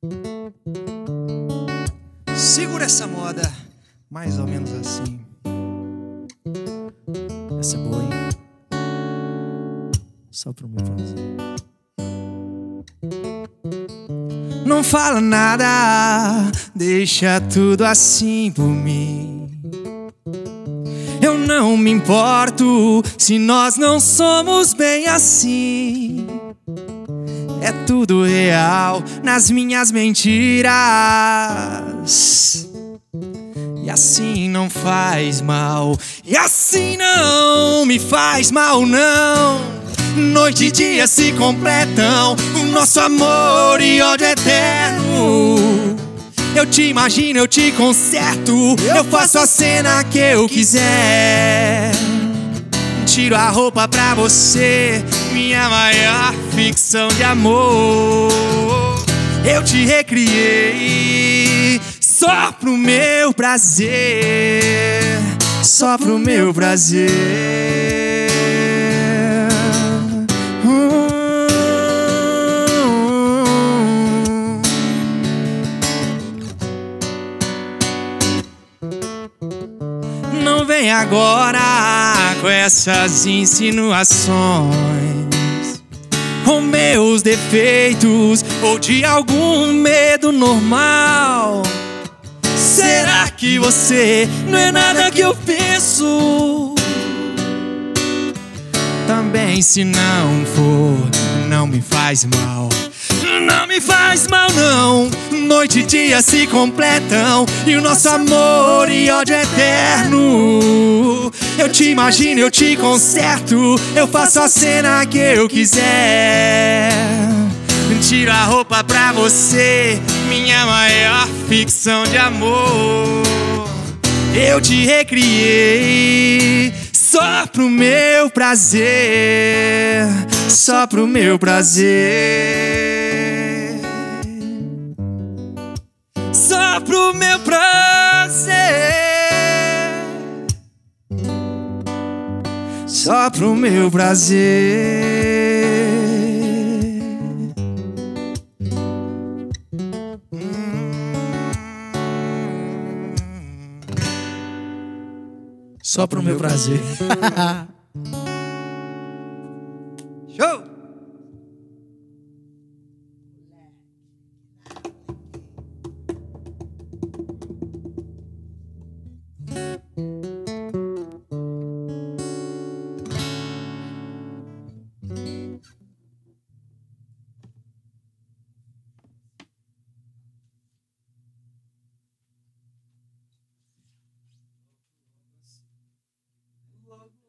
Segura essa moda, mais ou menos assim. Essa é boa, hein? Só pro meu prazer. Não fala nada, deixa tudo assim por mim. Eu não me importo se nós não somos bem assim. É tudo real nas minhas mentiras. E assim não faz mal. E assim não me faz mal, não. Noite e dia se completam, o nosso amor e ódio eterno. Eu te imagino, eu te conserto, eu faço a cena que eu quiser. Tiro a roupa pra você, minha maior ficção de amor. Eu te recriei só pro meu prazer, só pro meu prazer. Não vem agora com essas insinuações, com meus defeitos ou de algum medo normal. Será que você não é nada que eu penso? Também se não for, não me faz mal. Não me faz mal, não. Noite e dia se completam e o nosso amor e ódio eterno. Eu te imagino, eu te conserto, eu faço a cena que eu quiser. Tiro a roupa pra você, minha maior ficção de amor. Eu te recriei só pro meu prazer, só pro meu prazer, só pro meu prazer, só pro meu prazer. Só pro meu prazer. Show! Logo